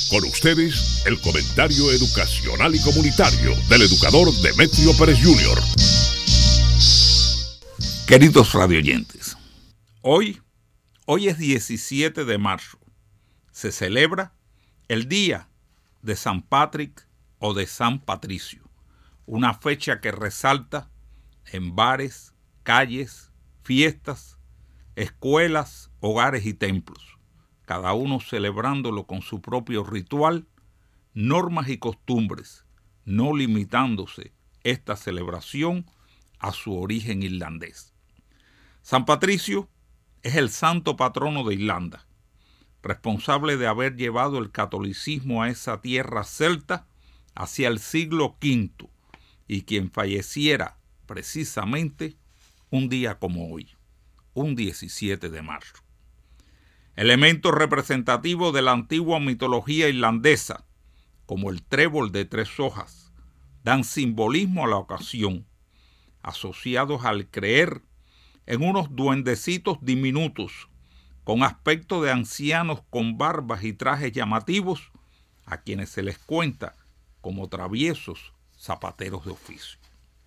Con ustedes, el comentario educacional y comunitario del educador Demetrio Pérez Jr. Queridos radioyentes, hoy es 17 de marzo. Se celebra el Día de San Patrick o de San Patricio, una fecha que resalta en bares, calles, fiestas, escuelas, hogares y templos, cada uno celebrándolo con su propio ritual, normas y costumbres, no limitándose esta celebración a su origen irlandés. San Patricio es el santo patrono de Irlanda, responsable de haber llevado el catolicismo a esa tierra celta hacia el siglo V y quien falleciera precisamente un día como hoy, un 17 de marzo. Elementos representativos de la antigua mitología irlandesa, como el trébol de 3 hojas, dan simbolismo a la ocasión, asociados al creer en unos duendecitos diminutos, con aspecto de ancianos con barbas y trajes llamativos, a quienes se les cuenta como traviesos zapateros de oficio.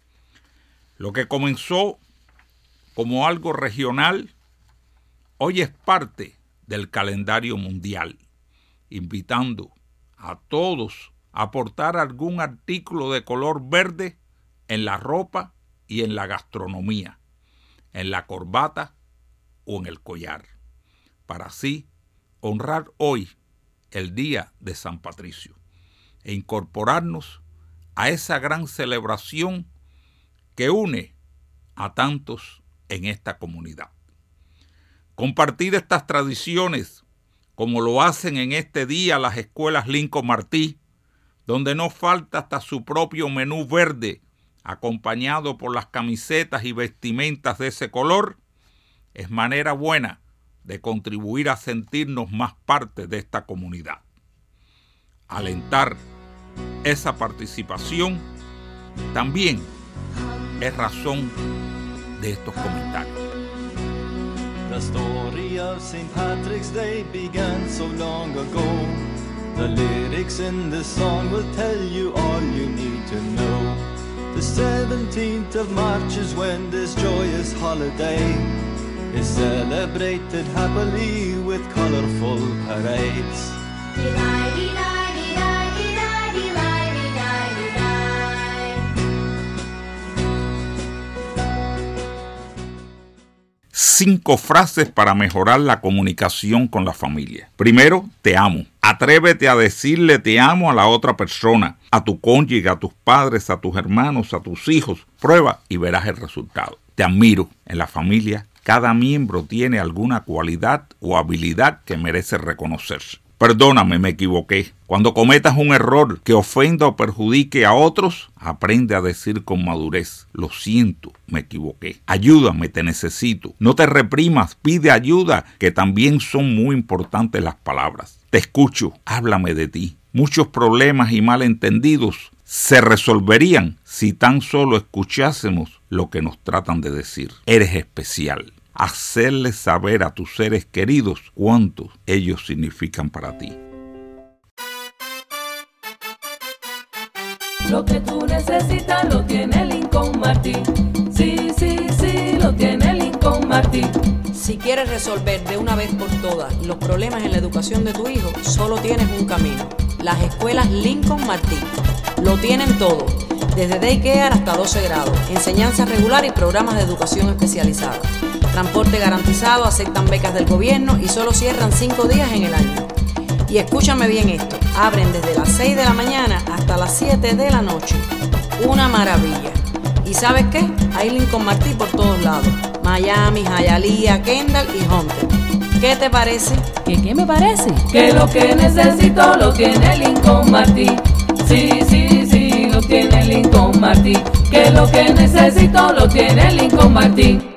Lo que comenzó como algo regional, hoy es parte del calendario mundial, invitando a todos a portar algún artículo de color verde en la ropa y en la gastronomía, en la corbata o en el collar, para así honrar hoy el Día de San Patricio e incorporarnos a esa gran celebración que une a tantos en esta comunidad. Compartir estas tradiciones, como lo hacen en este día las escuelas Lincoln Martí, donde no falta hasta su propio menú verde, acompañado por las camisetas y vestimentas de ese color, es manera buena de contribuir a sentirnos más parte de esta comunidad. Alentar esa participación también es razón de estos comentarios. The story of St. Patrick's Day began so long ago. The lyrics in this song will tell you all you need to know. The 17th of March is when this joyous holiday is celebrated happily with colorful parades. Cinco frases para mejorar la comunicación con la familia. Primero, te amo. Atrévete a decirle te amo a la otra persona, a tu cónyuge, a tus padres, a tus hermanos, a tus hijos. Prueba y verás el resultado. Te admiro. En la familia, cada miembro tiene alguna cualidad o habilidad que merece reconocerse. Perdóname, me equivoqué. Cuando cometas un error que ofenda o perjudique a otros, aprende a decir con madurez: lo siento, me equivoqué. Ayúdame, te necesito. No te reprimas, pide ayuda, que también son muy importantes las palabras. Te escucho, háblame de ti. Muchos problemas y malentendidos se resolverían si tan solo escuchásemos lo que nos tratan de decir. Eres especial. Hacerles saber a tus seres queridos cuánto ellos significan para ti. Lo que tú necesitas lo tiene Lincoln Martí. Sí, lo tiene Lincoln Martí. Si quieres resolver de una vez por todas los problemas en la educación de tu hijo, solo tienes un camino: las escuelas Lincoln Martí. Lo tienen todo, desde daycare hasta 12 grados, enseñanza regular y programas de educación especializada. Transporte garantizado, aceptan becas del gobierno y solo cierran 5 días en el año. Y escúchame bien esto, abren desde las 6 de la mañana hasta las 7 de la noche. Una maravilla. ¿Y sabes qué? Hay Lincoln Martí por todos lados. Miami, Hialeah, Kendall y Hunter. ¿Qué te parece? ¿Qué me parece? Que lo que necesito lo tiene Lincoln Martí. Sí, lo tiene Lincoln Martí. Que lo que necesito lo tiene Lincoln Martí.